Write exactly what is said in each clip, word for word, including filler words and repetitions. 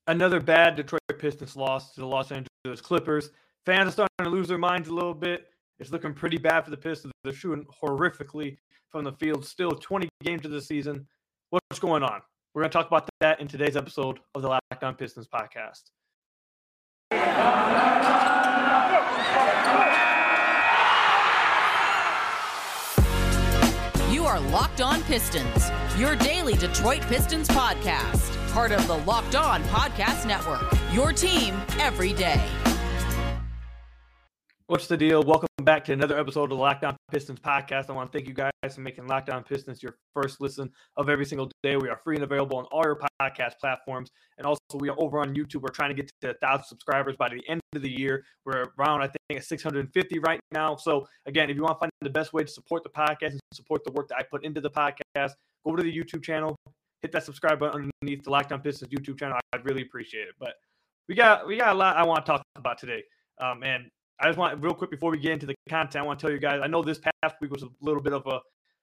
Another bad Detroit Pistons loss to the Los Angeles Clippers. Fans are starting to lose their minds a little bit. It's looking pretty bad for the Pistons. They're shooting horrifically from the field. Still twenty games of the season. What's going on? We're going to talk about that in today's episode of the Locked On Pistons podcast. You are Locked On Pistons, your daily Detroit Pistons podcast. Part of the Locked On Podcast Network, your team every day. What's the deal? Welcome back to another episode of the Locked On Pistons podcast. I want to thank you guys for making Locked On Pistons your first listen of every single day. We are free and available on all your podcast platforms. And also, we are over on YouTube. We're trying to get to one thousand subscribers by the end of the year. We're around, I think, at six hundred fifty right now. So, again, if you want to find the best way to support the podcast and support the work that I put into the podcast, go to the YouTube channel. Hit that subscribe button underneath the Locked On Pistons YouTube channel. I'd really appreciate it. But we got we got a lot I want to talk about today. Um, and I just want, real quick, before we get into the content, I want to tell you guys, I know this past week was a little bit of a,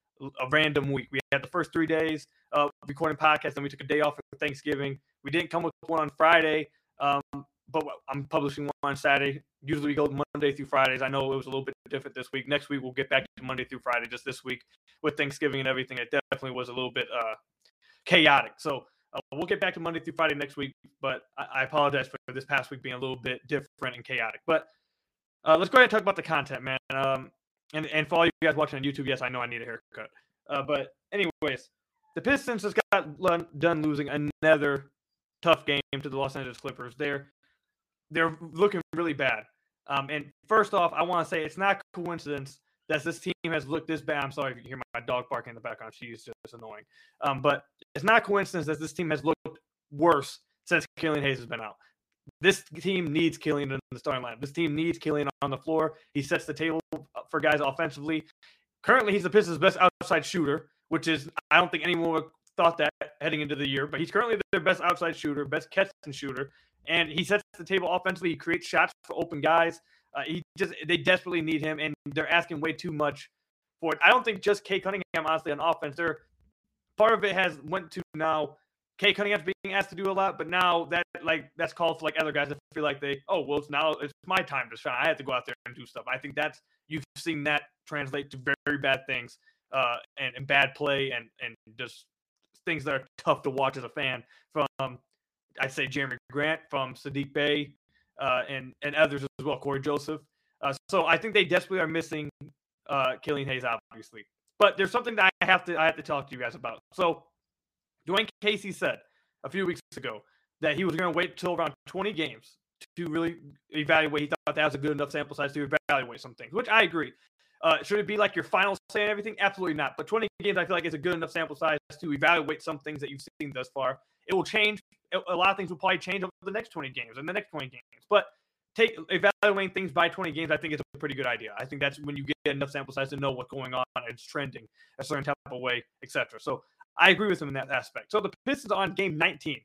a random week. We had the first three days of recording podcasts, then we took a day off for Thanksgiving. We didn't come with one on Friday, um, but I'm publishing one on Saturday. Usually we go Monday through Fridays. I know it was a little bit different this week. Next week we'll get back to Monday through Friday. Just this week with Thanksgiving and everything, it definitely was a little bit uh, chaotic. So uh, we'll get back to Monday through Friday next week, but I, I apologize for this past week being a little bit different and chaotic. But Uh, let's go ahead and talk about the content, man. Um, and, and for all you guys watching on YouTube, yes, I know I need a haircut. Uh, but anyways, the Pistons just got l- done losing another tough game to the Los Angeles Clippers. They're, they're looking really bad. Um, and first off, I want to say it's not a coincidence that this team has looked this bad. I'm sorry if you hear my dog barking in the background. She's just annoying. Um, but it's not a coincidence that this team has looked worse since Killian Hayes has been out. This team needs Killian in the starting lineup. This team needs Killian on the floor. He sets the table for guys offensively. Currently, he's the Pistons' best outside shooter, which is, I don't think anyone would have thought that heading into the year, but he's currently their best outside shooter, best catch and shooter, and he sets the table offensively. He creates shots for open guys. Uh, he just They desperately need him, and they're asking way too much for it. I don't think just Cade Cunningham, honestly, on offense. They're, part of it has went to now Cade Cunningham's being asked to do a lot, but now that like that's called for like other guys that feel like they, oh, well, it's now it's my time to shine. I have to go out there and do stuff. I think that's, you've seen that translate to very, very bad things uh, and, and bad play and and just things that are tough to watch as a fan from, I'd say, Jeremy Grant, from Saddiq Bey, uh, and, and others as well, Corey Joseph. Uh, so I think they desperately are missing uh, Killian Hayes, obviously. But there's something that I have to I have to talk to you guys about. So Dwayne Casey said a few weeks ago that he was going to wait until around twenty games to really evaluate. He thought that was a good enough sample size to evaluate some things, which I agree. Uh, should it be like your final say and everything? Absolutely not. But twenty games, I feel like, is a good enough sample size to evaluate some things that you've seen thus far. It will change. A lot of things will probably change over the next twenty games and the next twenty games. But take evaluating things by twenty games, I think it's a pretty good idea. I think that's when you get enough sample size to know what's going on. It's trending a certain type of way, et cetera. So I agree with him in that aspect. So the Pistons on game nineteen.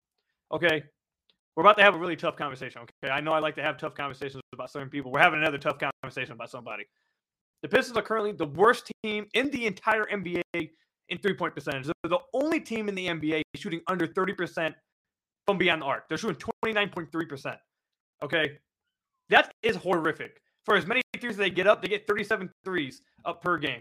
Okay. We're about to have a really tough conversation. Okay. I know I like to have tough conversations about certain people. We're having another tough conversation about somebody. The Pistons are currently the worst team in the entire N B A in three-point percentage. They're the only team in the N B A shooting under thirty percent from beyond the arc. They're shooting twenty-nine point three percent. Okay. That is horrific. For as many threes as they get up, they get thirty-seven threes up per game.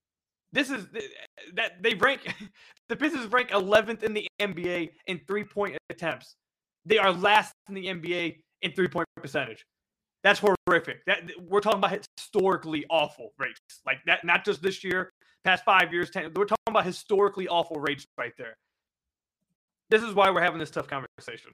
This is that they rank the Pistons rank eleventh in the N B A in three-point attempts. They are last in the N B A in three-point percentage. That's horrific. That we're talking about historically awful rates. Like that, not just this year, past five years, ten. We're talking about historically awful rates right there. This is why we're having this tough conversation.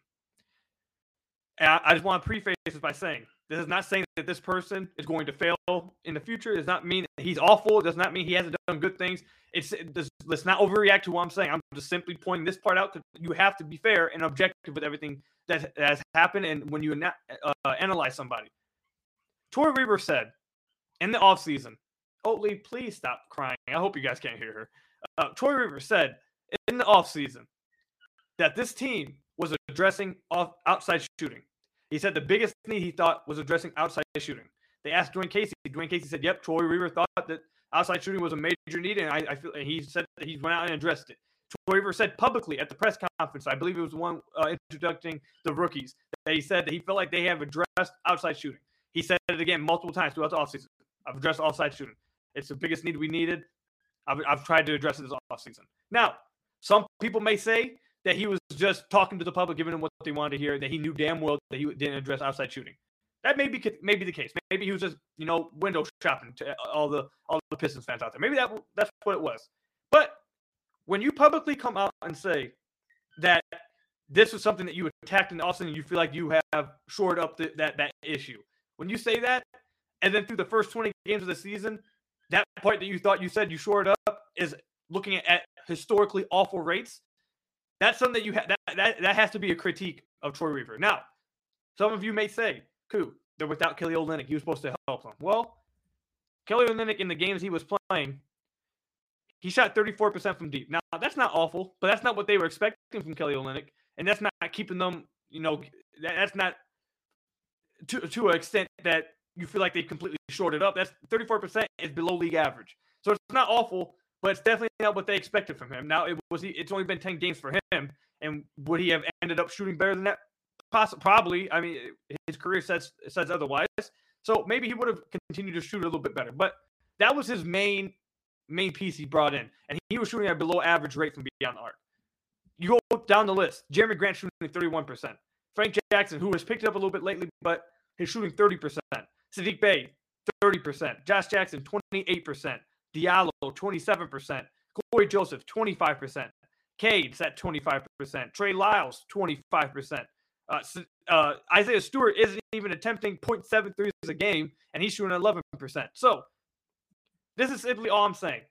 And I, I just want to preface this by saying, this is not saying that this person is going to fail in the future. It does not mean he's awful. It does not mean he hasn't done good things. It's it does, let's not overreact to what I'm saying. I'm just simply pointing this part out because you have to be fair and objective with everything that has happened and when you uh, analyze somebody. Tori Weaver said in the offseason, Oatley, please stop crying. I hope you guys can't hear her. Uh, Tori Weaver said in the offseason that this team was addressing off, outside shooting. He said the biggest need he thought was addressing outside shooting. They asked Dwayne Casey. Dwayne Casey said, yep, Troy Weaver thought that outside shooting was a major need, and I, I feel and he said that he went out and addressed it. Troy Weaver said publicly at the press conference, I believe it was the one uh, introducing the rookies, that he said that he felt like they have addressed outside shooting. He said it again multiple times throughout the offseason. I've addressed outside shooting. It's the biggest need we needed. I've, I've tried to address it this offseason. Now, some people may say that he was just talking to the public, giving them what they wanted to hear, that he knew damn well that he didn't address outside shooting. That may be, may be the case. Maybe he was just, you know, window shopping to all the all the Pistons fans out there. Maybe that that's what it was. But when you publicly come out and say that this was something that you attacked in the offseason and you feel like you have shored up the, that, that issue, when you say that, and then through the first twenty games of the season, that point that you thought you said you shored up is looking at, at historically awful rates, that's something that you ha- that, that that has to be a critique of Troy Weaver. Now, some of you may say, "Cool, they're without Kelly Olynyk. He was supposed to help them." Well, Kelly Olynyk in the games he was playing, he shot thirty-four percent from deep. Now, that's not awful, but that's not what they were expecting from Kelly Olynyk, and that's not keeping them. You know, that, that's not to to an extent that you feel like they completely shorted up. That's thirty-four percent is below league average, so it's not awful. But it's definitely not what they expected from him. Now, it was he, it's only been ten games for him, and would he have ended up shooting better than that? Poss- probably. I mean, his career says says otherwise. So maybe he would have continued to shoot a little bit better. But that was his main main piece he brought in, and he was shooting at below average rate from beyond the arc. You go down the list. Jeremy Grant shooting thirty-one percent. Frank Jackson, who has picked it up a little bit lately, but he's shooting thirty percent. Saddiq Bey, thirty percent. Josh Jackson, twenty-eight percent. Diallo, twenty-seven percent. Corey Joseph, twenty-five percent. Cade's at twenty-five percent. Trey Lyles, twenty-five percent. Uh, uh, Isaiah Stewart isn't even attempting point seven threes a game, and he's shooting eleven percent. So, this is simply all I'm saying.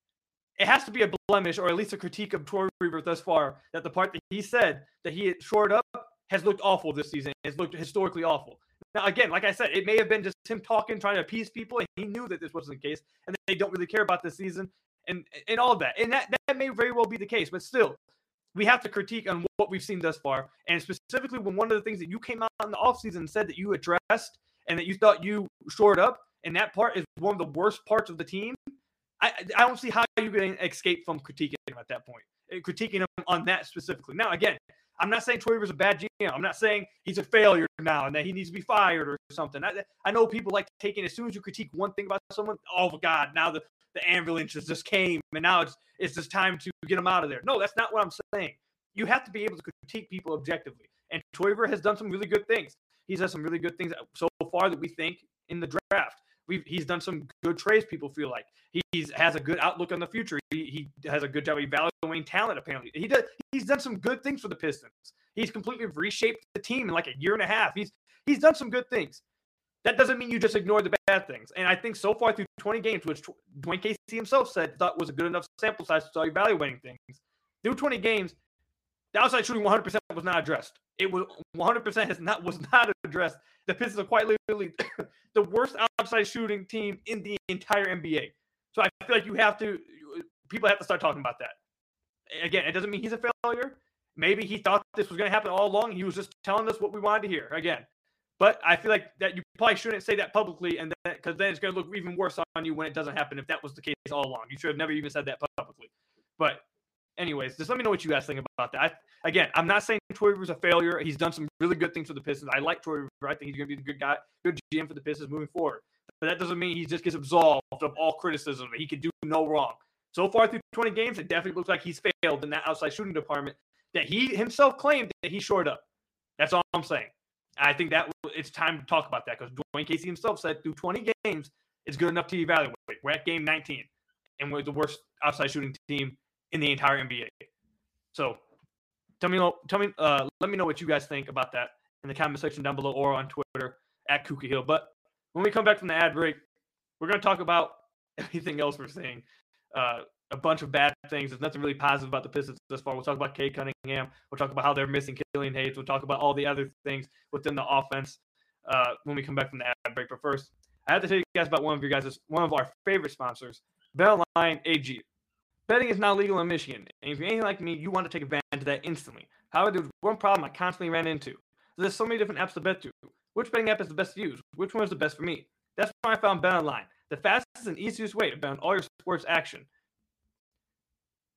It has to be a blemish, or at least a critique of Troy Weaver thus far, that the part that he said that he had shored up has looked awful this season. It's looked historically awful. Now, again, like I said, it may have been just him talking, trying to appease people, and he knew that this wasn't the case, and they don't really care about this season, and, and all of that. And that, that may very well be the case, but still, we have to critique on what we've seen thus far, and specifically when one of the things that you came out in the offseason and said that you addressed and that you thought you shored up, and that part is one of the worst parts of the team, I, I don't see how you can escape from critiquing him at that point, critiquing him on that specifically. Now, again, I'm not saying Troy Weaver's a bad G M. I'm not saying he's a failure now and that he needs to be fired or something. I, I know people like taking, as soon as you critique one thing about someone, oh, God, now the, the ambulance just came and now it's it's just time to get him out of there. No, that's not what I'm saying. You have to be able to critique people objectively. And Troy Weaver has done some really good things. He's done some really good things so far that we think in the draft. We've, he's done some good trades, people feel like. He he's, has a good outlook on the future. He, he has a good job evaluating talent, apparently. He does, he's done some good things for the Pistons. He's completely reshaped the team in like a year and a half. He's he's done some good things. That doesn't mean you just ignore the bad things. And I think so far through twenty games, which Dwayne Casey himself said thought was a good enough sample size to start evaluating things, through twenty games, the outside shooting one hundred percent was not addressed. It was one hundred percent has not was not addressed. The Pistons are quite literally the worst outside shooting team in the entire N B A. So I feel like you have to, people have to start talking about that. Again, it doesn't mean he's a failure. Maybe he thought this was going to happen all along. He was just telling us what we wanted to hear. Again, but I feel like that you probably shouldn't say that publicly, and then because then it's going to look even worse on you when it doesn't happen. If that was the case all along, you should have never even said that publicly. But anyways, just let me know what you guys think about that. I, again, I'm not saying Troy Weaver's a failure. He's done some really good things for the Pistons. I like Troy Weaver. I think he's going to be a good guy, good G M for the Pistons moving forward. But that doesn't mean he just gets absolved of all criticism. He can do no wrong. So far through twenty games, it definitely looks like he's failed in that outside shooting department that he himself claimed that he shored up. That's all I'm saying. I think that it's time to talk about that because Dwayne Casey himself said through twenty games, it's good enough to evaluate. We're at game nineteen, and we're the worst outside shooting team in the entire N B A. So tell me, tell me, uh, let me know what you guys think about that in the comment section down below or on Twitter at Kookie Hill. But when we come back from the ad break, we're going to talk about everything else we're seeing. Uh, a bunch of bad things. There's nothing really positive about the Pistons this far. We'll talk about Cade Cunningham. We'll talk about how they're missing Killian Hayes. We'll talk about all the other things within the offense uh, when we come back from the ad break. But first, I have to tell you guys about one of your guys, one of our favorite sponsors, BetOnline A G. Betting is now legal in Michigan, and if you're anything like me, you want to take advantage of that instantly. However, there's one problem I constantly ran into. There's so many different apps to bet through. Which betting app is the best to use? Which one is the best for me? That's why I found BetOnline, the fastest and easiest way to bet on all your sports action.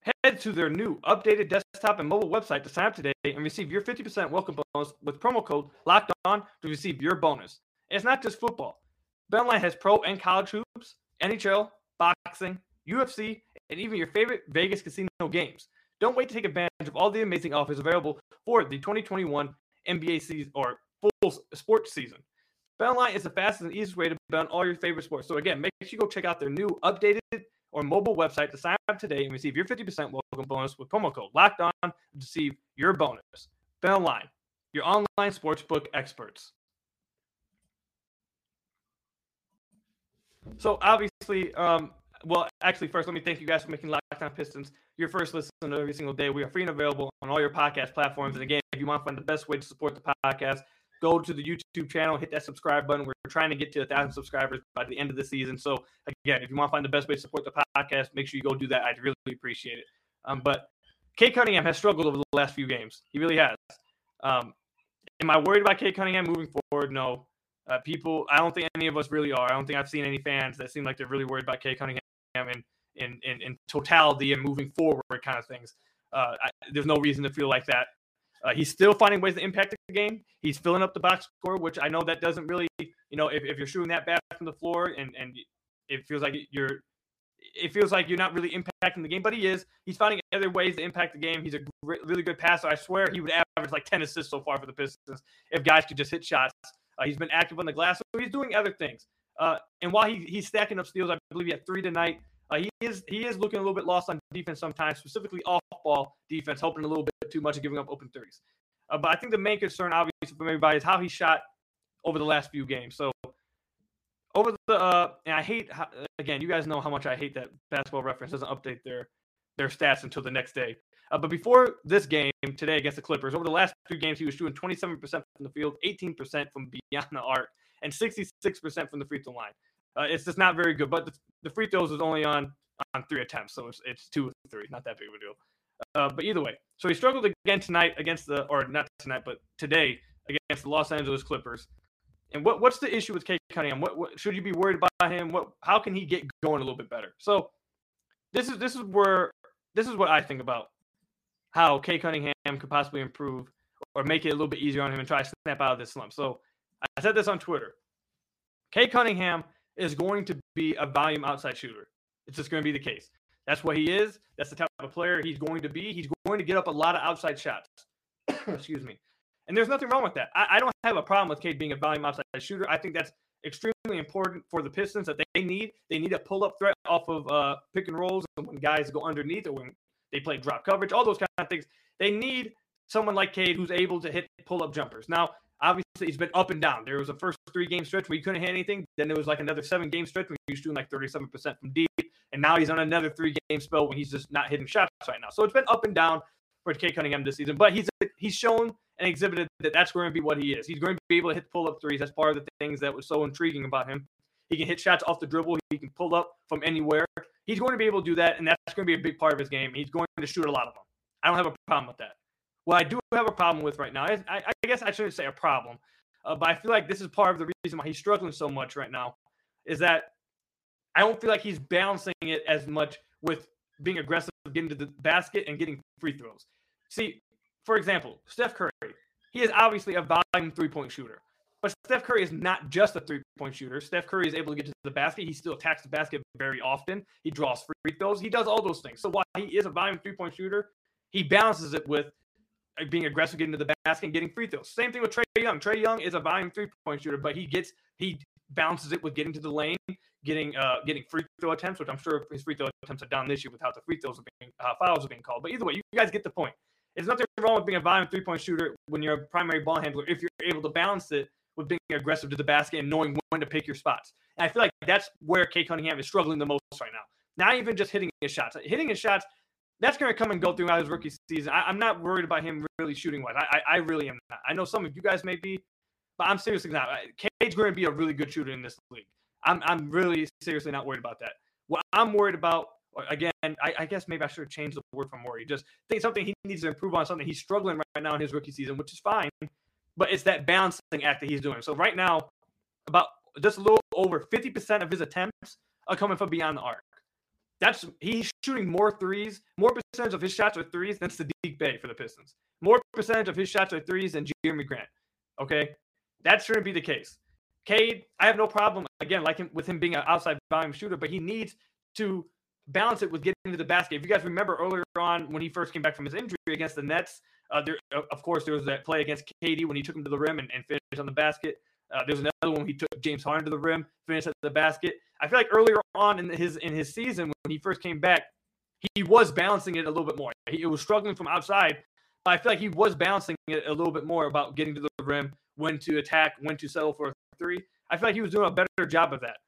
Head to their new updated desktop and mobile website to sign up today and receive your fifty percent welcome bonus with promo code Locked On to receive your bonus. And it's not just football. BetOnline has pro and college hoops, N H L, boxing, U F C, and even your favorite Vegas casino games. Don't wait to take advantage of all the amazing offers available for the twenty twenty-one N B A season or full sports season. BetOnline is the fastest and easiest way to bet on all your favorite sports. So again, make sure you go check out their new updated or mobile website to sign up today and receive your fifty percent welcome bonus with promo code Locked On to receive your bonus. BetOnline, your online sportsbook experts. So obviously, um, well, actually, first, let me thank you guys for making Locked On Pistons your first listen every single day. We are free and available on all your podcast platforms. And again, if you want to find the best way to support the podcast, go to the YouTube channel, hit that subscribe button. We're trying to get to a thousand subscribers by the end of the season. So again, if you want to find the best way to support the podcast, make sure you go do that. I'd really appreciate it. Um, but Cade Cunningham has struggled over the last few games. He really has. Um, am I worried about Cade Cunningham moving forward? No. Uh, people, I don't think any of us really are. I don't think I've seen any fans that seem like they're really worried about Cade Cunningham in, in, in, in totality and moving forward kind of things. Uh, I, there's no reason to feel like that. Uh, he's still finding ways to impact the game. He's filling up the box score, which I know that doesn't really, you know, if, if you're shooting that bad from the floor and, and it feels like you're, it feels like you're not really impacting the game, but he is. He's finding other ways to impact the game. He's a re- really good passer. I swear he would average like ten assists so far for the Pistons if guys could just hit shots. Uh, he's been active on the glass, so he's doing other things. Uh, and while he, he's stacking up steals, I believe he had three tonight. Uh, he is he is looking a little bit lost on defense sometimes, specifically off-ball defense, hoping a little bit too much and giving up open threes. Uh, but I think the main concern, obviously, from everybody is how he shot over the last few games. So over the uh, – and I hate how, – again, you guys know how much I hate that Basketball Reference doesn't update their their stats until the next day. Uh, but before this game today against the Clippers, over the last three games, he was shooting twenty-seven percent from the field, eighteen percent from beyond the arc, and sixty-six percent from the free throw line. Uh, it's just not very good. But the, the free throws is only on, on three attempts, so it's, it's two or three. Not that big of a deal. Uh, but either way, so he struggled again tonight against the – or not tonight, but today against the Los Angeles Clippers. And what what's the issue with Cade Cunningham? What, what should you be worried about him? What how can he get going a little bit better? So this is this is where this is what I think about how Cade Cunningham could possibly improve or make it a little bit easier on him and try to snap out of this slump. So I said this on Twitter. Cade Cunningham is going to be a volume outside shooter. It's just going to be the case. That's what he is. That's the type of player he's going to be. He's going to get up a lot of outside shots. Excuse me. And there's nothing wrong with that. I, I don't have a problem with Cade being a volume outside shooter. I think that's extremely important for the Pistons that they need. They need a pull-up threat off of uh, pick and rolls when guys go underneath or when they play drop coverage, all those kind of things. They need someone like Cade who's able to hit pull-up jumpers. Now, obviously, he's been up and down. There was a first three-game stretch where he couldn't hit anything. Then there was like another seven-game stretch where he was shooting like thirty-seven percent from deep. And now he's on another three-game spell when he's just not hitting shots right now. So it's been up and down for Cade Cunningham this season. But he's he's shown and exhibited that that's going to be what he is. He's going to be able to hit pull-up threes. That's part of the things that was so intriguing about him. He can hit shots off the dribble. He can pull up from anywhere. He's going to be able to do that, and that's going to be a big part of his game. He's going to shoot a lot of them. I don't have a problem with that. What I do have a problem with right now, is, I, I guess I shouldn't say a problem, uh, but I feel like this is part of the reason why he's struggling so much right now, is that I don't feel like he's balancing it as much with being aggressive, getting to the basket, and getting free throws. See, for example, Steph Curry, he is obviously a volume three-point shooter. But Steph Curry is not just a three-point shooter. Steph Curry is able to get to the basket. He still attacks the basket very often. He draws free throws. He does all those things. So while he is a volume three-point shooter, he balances it with being aggressive, getting to the basket, and getting free throws. Same thing with Trae Young. Trae Young is a volume three-point shooter, but he gets he balances it with getting to the lane, getting uh, getting free throw attempts, which I'm sure his free throw attempts are down this year with how the free throws are being uh, fouls are being called. But either way, you guys get the point. There's nothing wrong with being a volume three-point shooter when you're a primary ball handler if you're able to balance it with being aggressive to the basket and knowing when to pick your spots. And I feel like that's where Cade Cunningham is struggling the most right now. Not even just hitting his shots. Hitting his shots, that's going to come and go throughout his rookie season. I, I'm not worried about him really shooting wise. I, I, I really am not. I know some of you guys may be, but I'm seriously not. Cade's going to be a really good shooter in this league. I'm I'm really seriously not worried about that. What I'm worried about, again, I, I guess maybe I should have changed the word from worry. Just think something he needs to improve on, something he's struggling right now in his rookie season, which is fine. But it's that balancing act that he's doing. So right now, about just a little over fifty percent of his attempts are coming from beyond the arc. That's he's shooting more threes, more percentage of his shots are threes than Saddiq Bey for the Pistons. More percentage of his shots are threes than Jeremy Grant. Okay, that shouldn't be the case. Cade, I have no problem again, like him with him being an outside volume shooter, but he needs to balance it with getting to the basket. If you guys remember earlier on when he first came back from his injury against the Nets, uh, there, of course there was that play against K D when he took him to the rim and, and finished on the basket. Uh, there's another one when he took James Harden to the rim, finished at the basket. I feel like earlier on in his in his season when he first came back, he was balancing it a little bit more. He it was struggling from outside, but I feel like he was balancing it a little bit more about getting to the rim, when to attack, when to settle for a three. I feel like he was doing a better job of that.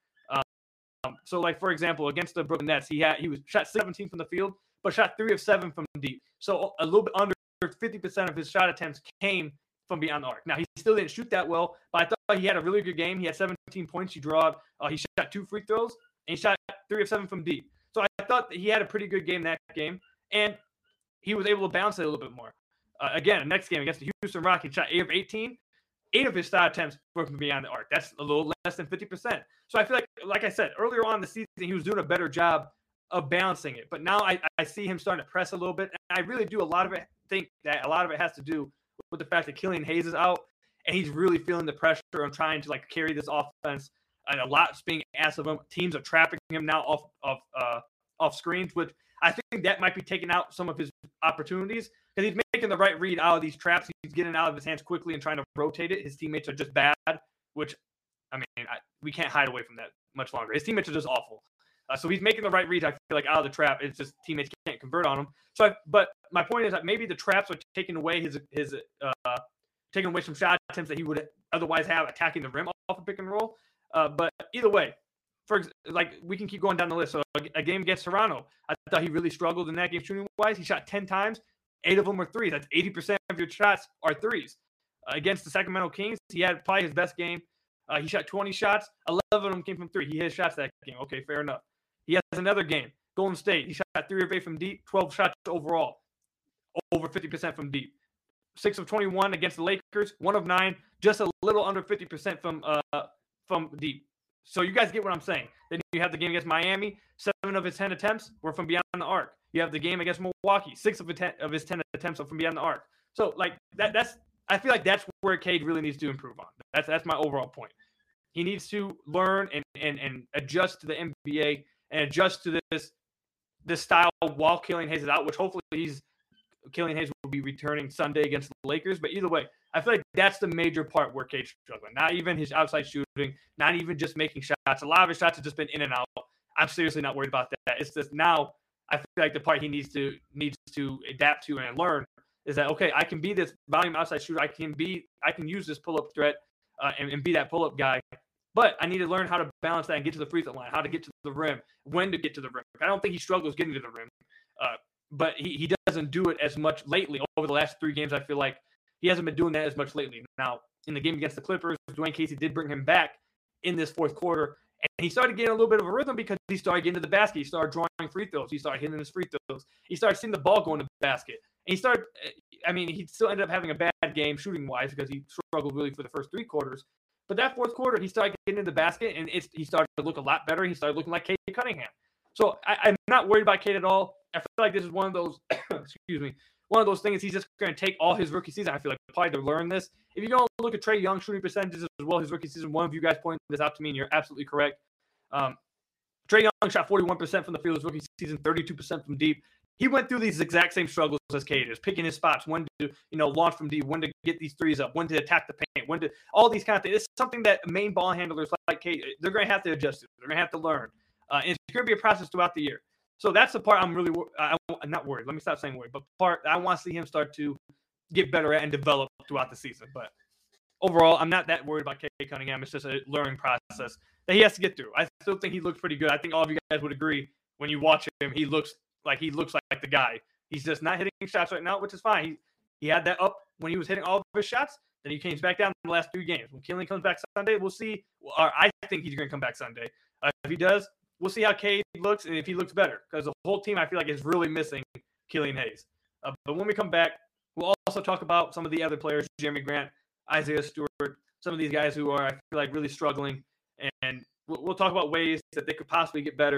Um, so, like for example, against the Brooklyn Nets, he had he was shot seventeen from the field, but shot three of seven from deep. So a little bit under fifty percent of his shot attempts came from beyond the arc. Now, he still didn't shoot that well, but I thought he had a really good game. He had seventeen points. He drawed. Uh, he shot two free throws, and he shot three of seven from deep. So I thought that he had a pretty good game that game, and he was able to bounce it a little bit more. Uh, again, the next game against the Houston Rockets, shot eight of eighteen. Eight of his shot attempts were from beyond the arc. That's a little less than fifty percent. So I feel like, like I said, earlier on in the season, he was doing a better job of balancing it. But now I, I see him starting to press a little bit. And I really do a lot of it think that a lot of it has to do with the fact that Killian Hayes is out, and he's really feeling the pressure on trying to like carry this offense. And a lot's being asked of him. Teams are trapping him now off off uh, off screens, which I think that might be taking out some of his opportunities because he's making the right read out of these traps. He's getting out of his hands quickly and trying to rotate it. His teammates are just bad, which, I mean, I, we can't hide away from that much longer. His teammates are just awful. Uh, so he's making the right reads, I feel like, out of the trap. It's just teammates can't convert on him. So, I, but my point is that maybe the traps are taking away his his uh, taking away some shot attempts that he would otherwise have attacking the rim off a pick and roll. Uh, but either way, for like we can keep going down the list. So a, a game against Toronto, I thought he really struggled in that game shooting wise. He shot ten times, eight of them were threes. That's eighty percent of your shots are threes. Uh, against the Sacramento Kings, he had probably his best game. Uh, he shot twenty shots, eleven of them came from three. He hit shots that game. Okay, fair enough. He has another game, Golden State. He shot three of eight from deep, twelve shots overall, over fifty percent from deep. Six of twenty-one against the Lakers, one of nine, just a little under fifty percent from uh from deep. So you guys get what I'm saying. Then you have the game against Miami. Seven of his ten attempts were from beyond the arc. You have the game against Milwaukee. Six of, ten, of his ten attempts are from beyond the arc. So like that, that's I feel like that's where Cade really needs to improve on. That's that's my overall point. He needs to learn and and and adjust to the N B A and adjust to this this style while Killian Hayes is out, which hopefully he's Killian Hayes will be returning Sunday against the Lakers. But either way, I feel like that's the major part where Cade's struggling. Not even his outside shooting, not even just making shots. A lot of his shots have just been in and out. I'm seriously not worried about that. It's just now I feel like the part he needs to needs to adapt to and learn is that, okay, I can be this volume outside shooter. I can be I can use this pull-up threat uh, and, and be that pull-up guy. But I need to learn how to balance that and get to the free throw line, how to get to the rim, when to get to the rim. I don't think he struggles getting to the rim. Uh, but he, he doesn't do it as much lately. Over the last three games, I feel like he hasn't been doing that as much lately. Now, in the game against the Clippers, Dwayne Casey did bring him back in this fourth quarter, and he started getting a little bit of a rhythm because he started getting to the basket. He started drawing free throws. He started hitting his free throws. He started seeing the ball go in the basket. And he started, I mean, he still ended up having a bad game shooting-wise because he struggled really for the first three quarters. But that fourth quarter, he started getting in the basket, and it's, he started to look a lot better. He started looking like Cade Cunningham. So I, I'm not worried about Cade at all. I feel like this is one of those, excuse me, one of those things he's just going to take all his rookie season, I feel like, probably to learn this. If you don't look at Trae Young's shooting percentages as well, his rookie season, one of you guys pointed this out to me, and you're absolutely correct. Um, Trae Young shot forty-one percent from the field his rookie season, thirty-two percent from deep. He went through these exact same struggles as Cade is, picking his spots, when to, you know, launch from deep, when to get these threes up, when to attack the paint, when to, all these kind of things. It's something that main ball handlers like Cade, they're going to have to adjust to. They're going to have to learn. Uh, and it's going to be a process throughout the year. So that's the part I'm really, I, I'm not worried. Let me stop saying worried, but part I want to see him start to get better at and develop throughout the season. But overall, I'm not that worried about Cade Cunningham. It's just a learning process that he has to get through. I still think he looks pretty good. I think all of you guys would agree when you watch him, he looks like he looks like the guy. He's just not hitting shots right now, which is fine. He he had that up when he was hitting all of his shots. Then he came back down in the last three games. When Killian comes back Sunday, we'll see. Or I think he's going to come back Sunday. Uh, if he does, we'll see how Cade looks and if he looks better. Because the whole team, I feel like, is really missing Killian Hayes. Uh, but when we come back, we'll also talk about some of the other players, Jeremy Grant, Isaiah Stewart, some of these guys who are, I feel like, really struggling. And we'll, we'll talk about ways that they could possibly get better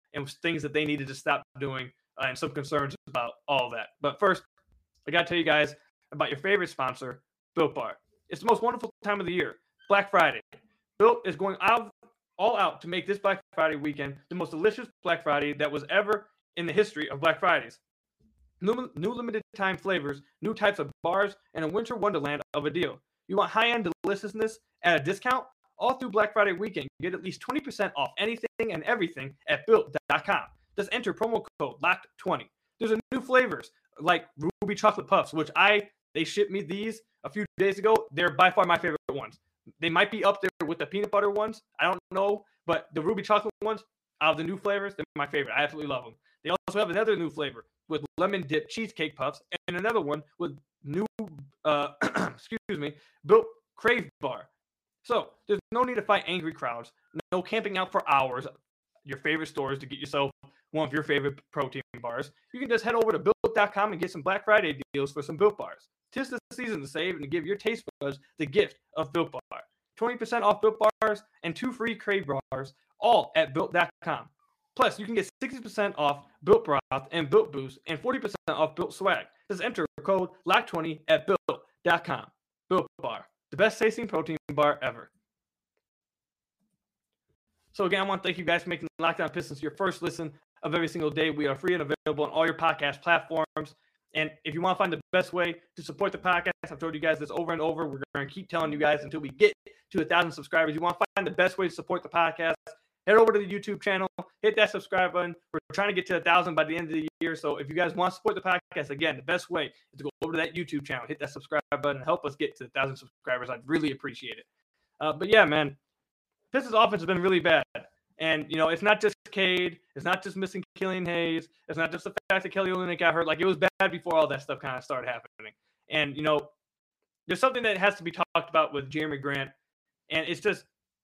and things that they needed to stop doing, uh, and some concerns about all that. But first, I got to tell you guys about your favorite sponsor, Built Bar. It's the most wonderful time of the year, Black Friday. Built is going out, all out to make this Black Friday weekend the most delicious Black Friday that was ever in the history of Black Fridays. New, new limited time flavors, new types of bars, and a winter wonderland of a deal. You want high-end deliciousness at a discount? All through Black Friday weekend, you get at least twenty percent off anything and everything at built dot com. Just enter promo code locked twenty. There's a new flavors like Ruby Chocolate Puffs, which I they shipped me these a few days ago. They're by far my favorite ones. They might be up there with the peanut butter ones. I don't know, but the Ruby Chocolate ones, out of the new flavors, they're my favorite. I absolutely love them. They also have another new flavor with lemon dip cheesecake puffs, and another one with new, uh, excuse me, Built Crave Bar. So there's no need to fight angry crowds, no camping out for hours at your favorite stores to get yourself one of your favorite protein bars. You can just head over to built dot com and get some Black Friday deals for some Built Bars. Tis the season to save and to give your taste buds the gift of Built Bar. twenty percent off Built Bars and two free Crave Bars, all at built dot com. Plus, you can get sixty percent off Built Broth and Built Boost and forty percent off Built Swag. Just enter code lock twenty at built dot com. Built Bar, the best tasting protein bar ever. So again, I want to thank you guys for making Locked On Pistons your first listen of every single day. We are free and available on all your podcast platforms. And if you want to find the best way to support the podcast, I've told you guys this over and over. We're going to keep telling you guys until we get to a thousand subscribers. You want to find the best way to support the podcast, head over to the YouTube channel, hit that subscribe button. We're trying to get to a thousand by the end of the year. So if you guys want to support the podcast, again, the best way is to go over to that YouTube channel, hit that subscribe button, and help us get to a thousand subscribers. I'd really appreciate it. Uh, but yeah, man, Pistons offense has been really bad. And, you know, it's not just Cade. It's not just missing Killian Hayes. It's not just the fact that Kelly Olynyk got hurt. Like, it was bad before all that stuff kind of started happening. And, you know, there's something that has to be talked about with Jerami Grant. And it's just,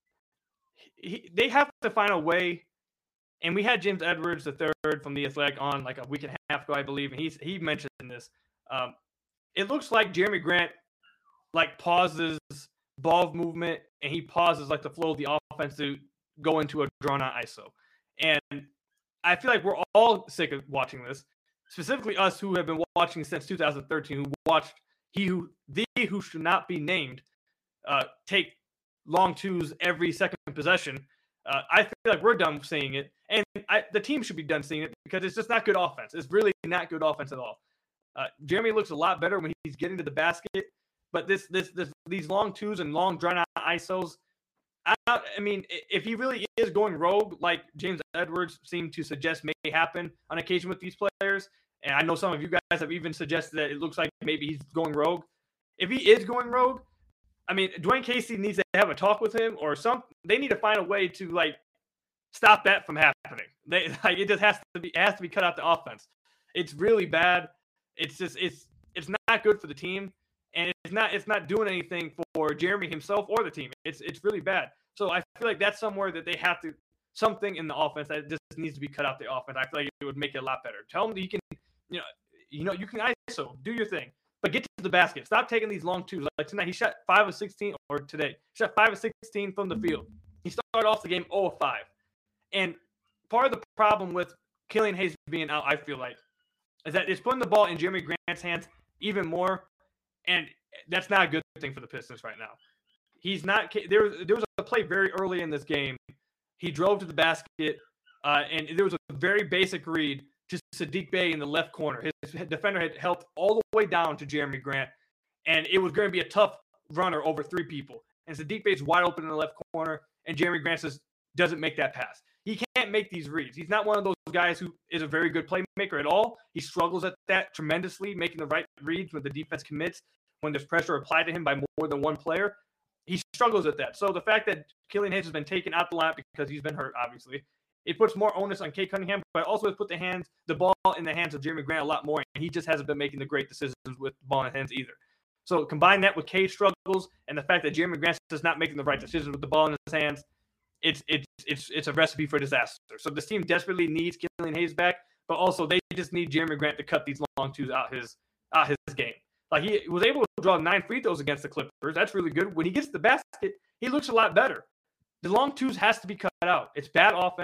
he, they have to find a way. And we had James Edwards the third from The Athletic on like a week and a half ago, I believe. And he's, he mentioned this. Um, it looks like Jerami Grant, like, pauses ball movement, and he pauses, like, the flow of the offense to go into a drawn-out I S O. And I feel like we're all sick of watching this, specifically us who have been watching since two thousand thirteen, who watched he who the who should not be named uh, take long twos every second possession. Uh, I feel like we're done seeing it, and I, the team should be done seeing it because it's just not good offense. It's really not good offense at all. Uh, Jerami looks a lot better when he's getting to the basket, but this this this these long twos and long drawn-out I S Os, I, I mean, if he really is going rogue, like James Edwards seemed to suggest may happen on occasion with these players, and I know some of you guys have even suggested that it looks like maybe he's going rogue. If he is going rogue, I mean, Dwayne Casey needs to have a talk with him, or some. They need to find a way to like stop that from happening. They like it just has to be it has to be cut out the offense. It's really bad. It's just it's it's not good for the team. And it's not it's not doing anything for Jerami himself or the team. It's it's really bad. So I feel like that's somewhere that they have to something in the offense that just needs to be cut out the offense. I feel like it would make it a lot better. Tell them that you can, you know, you know, you can I S O, do your thing, but get to the basket. Stop taking these long twos. Like tonight, he shot five of sixteen, or today, he shot five of sixteen from the field. He started off the game zero of five. And part of the problem with Killian Hayes being out, I feel like, is that it's putting the ball in Jerami Grant's hands even more. And that's not a good thing for the Pistons right now. He's not – there was there was a play very early in this game. He drove to the basket, uh, and there was a very basic read to Saddiq Bey in the left corner. His defender had helped all the way down to Jerami Grant, and it was going to be a tough runner over three people. And Saddiq Bey's wide open in the left corner, and Jerami Grant just doesn't make that pass. He can't make these reads. He's not one of those guys who is a very good playmaker at all. He struggles at that tremendously, making the right reads when the defense commits, when there's pressure applied to him by more than one player. He struggles at that. So the fact that Killian Hayes has been taken out the lineup because he's been hurt, obviously, it puts more onus on Cade Cunningham, but also has put the hands, the ball in the hands of Jerami Grant a lot more, and he just hasn't been making the great decisions with the ball in his hands either. So combine that with Cade's struggles and the fact that Jerami Grant is not making the right decisions with the ball in his hands, it's it's it's it's a recipe for disaster. So this team desperately needs Killian Hayes back, but also they just need Jerami Grant to cut these long twos out his out his game. Like he was able to draw nine free throws against the Clippers. That's really good. When he gets to the basket, he looks a lot better. The long twos has to be cut out. It's bad offense,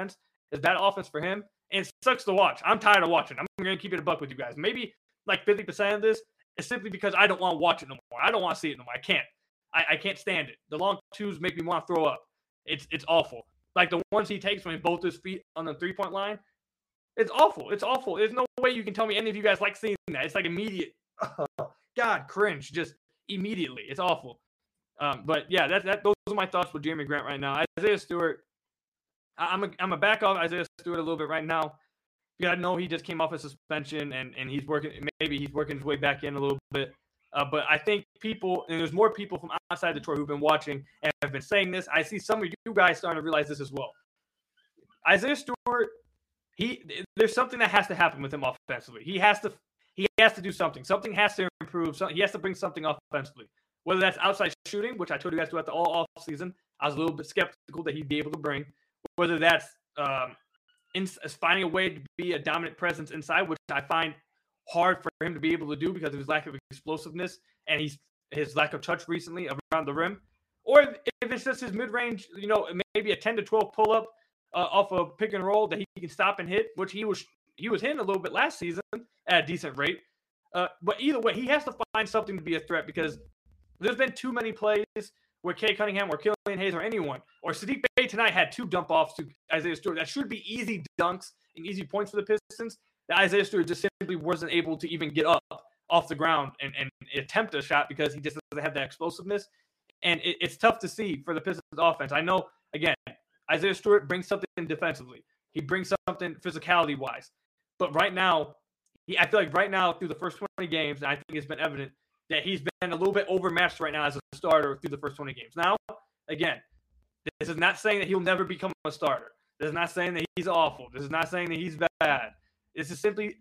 It's bad offense for him, and it sucks to watch. I'm tired of watching. I'm going to keep it a buck with you guys. Maybe like fifty percent of this is simply because I don't want to watch it no more. I don't want to see it no more. I can't. I, I can't stand it. The long twos make me want to throw up. It's it's awful. Like the ones he takes when he both his feet on the three-point line, it's awful. It's awful. There's no way you can tell me any of you guys like seeing that. It's like immediate. Oh, God, cringe. Just immediately. It's awful. Um, but yeah, that that those are my thoughts with Jerami Grant right now. Isaiah Stewart, I, I'm a, I'm a back off Isaiah Stewart a little bit right now. Yeah, I know he just came off a suspension and and he's working. Maybe he's working his way back in a little bit. Uh, but I think people, and there's more people from outside Detroit who've been watching and have been saying this. I see some of you guys starting to realize this as well. Isaiah Stewart, he there's something that has to happen with him offensively. He has to he has to do something. Something has to improve. So he has to bring something offensively. Whether that's outside shooting, which I told you guys throughout the all off season, I was a little bit skeptical that he'd be able to bring. Whether that's um, in, finding a way to be a dominant presence inside, which I find hard for him to be able to do because of his lack of explosiveness and he's his lack of touch recently around the rim, or if, if it's just his mid-range, you know, maybe a ten to twelve pull-up uh, off a pick and roll that he can stop and hit, which he was he was hitting a little bit last season at a decent rate. Uh, but either way, he has to find something to be a threat because there's been too many plays where Cade Cunningham or Killian Hayes or anyone or Saddiq Bey tonight had two dump offs to Isaiah Stewart. That should be easy dunks and easy points for the Pistons. That Isaiah Stewart just simply wasn't able to even get up off the ground and, and attempt a shot because he just doesn't have that explosiveness. And it, it's tough to see for the Pistons offense. I know, again, Isaiah Stewart brings something defensively. He brings something physicality-wise. But right now, he, I feel like right now through the first twenty games, and I think it's been evident that he's been a little bit overmatched right now as a starter through the first twenty games. Now, again, this is not saying that he'll never become a starter. This is not saying that he's awful. This is not saying that he's bad. This is simply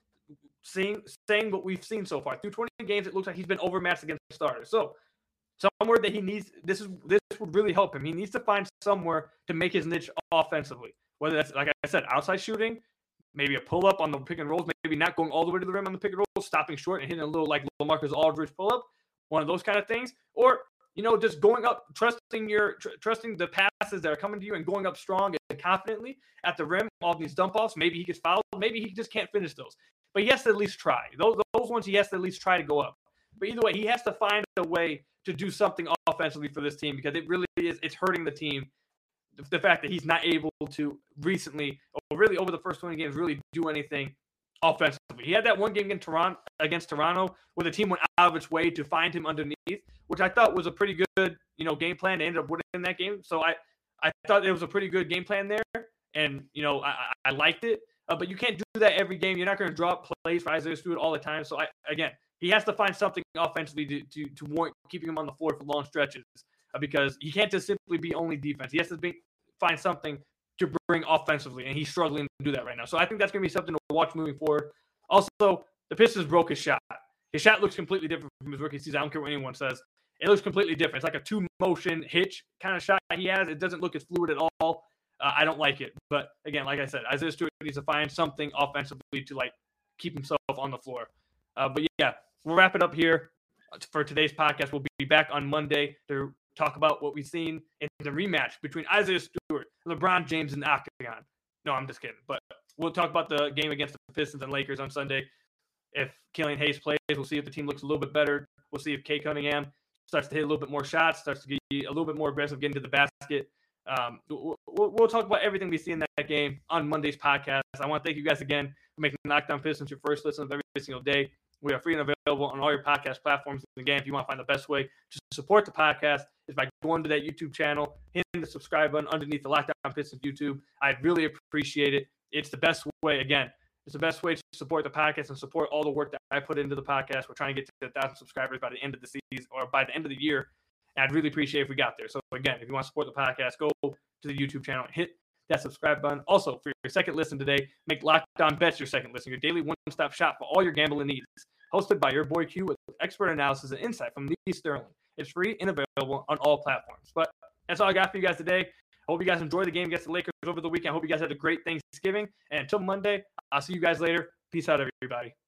seeing saying what we've seen so far. Through twenty games, it looks like he's been overmatched against starters. So somewhere that he needs this is this would really help him. He needs to find somewhere to make his niche offensively. Whether that's, like I said, outside shooting, maybe a pull-up on the pick and rolls, maybe not going all the way to the rim on the pick and roll, stopping short and hitting a little like LaMarcus Aldridge pull-up, one of those kind of things. Or, you know, just going up, trusting your tr- trusting the passes that are coming to you and going up strong and confidently at the rim, all these dump-offs. Maybe he gets fouled. Maybe he just can't finish those. But he has to at least try. Those, those ones he has to at least try to go up. But either way, he has to find a way to do something offensively for this team because it really is, it's hurting the team. The fact that he's not able to recently, or really over the first twenty games, really do anything offensively. He had that one game against Toronto, against Toronto where the team went out of its way to find him underneath, which I thought was a pretty good, you know, game plan. They ended up winning that game. So I, I thought it was a pretty good game plan there. And, you know, I, I liked it. Uh, but you can't do that every game. You're not going to draw up plays for Isaiah Stewart all the time. So, I, again, he has to find something offensively to, to, to warrant keeping him on the floor for long stretches uh, because he can't just simply be only defense. He has to be, find something to bring offensively, and he's struggling to do that right now. So I think that's going to be something to watch moving forward. Also, the Pistons broke his shot. His shot looks completely different from his rookie season. I don't care what anyone says. It looks completely different. It's like a two-motion hitch kind of shot he has. It doesn't look as fluid at all. Uh, I don't like it. But, again, like I said, Isaiah Stewart needs to find something offensively to, like, keep himself on the floor. Uh, but, yeah, we'll wrap it up here for today's podcast. We'll be back on Monday to talk about what we've seen in the rematch between Isaiah Stewart, LeBron James, and Octagon. No, I'm just kidding. But we'll talk about the game against the Pistons and Lakers on Sunday. If Killian Hayes plays, we'll see if the team looks a little bit better. We'll see if Cade Cunningham starts to hit a little bit more shots, starts to get a little bit more aggressive, getting to the basket. Um, we'll, we'll talk about everything we see in that game on Monday's podcast. I want to thank you guys again for making Locked On Pistons your first listen of every single day. We are free and available on all your podcast platforms. Again, if you want to find the best way to support the podcast is by going to that YouTube channel, hitting the subscribe button underneath the Locked On Pistons YouTube. I'd really appreciate it. It's the best way, again, it's the best way to support the podcast and support all the work that I put into the podcast. We're trying to get to one thousand subscribers by the end of the season or by the end of the year. And I'd really appreciate if we got there. So, again, if you want to support the podcast, go to the YouTube channel and hit that subscribe button. Also, for your second listen today, make Locked On Bets your second listen, your daily one-stop shop for all your gambling needs. Hosted by your boy Q with expert analysis and insight from Lee Sterling. It's free and available on all platforms. But that's all I got for you guys today. I hope you guys enjoyed the game against the Lakers over the weekend. I hope you guys had a great Thanksgiving. And until Monday, I'll see you guys later. Peace out, everybody.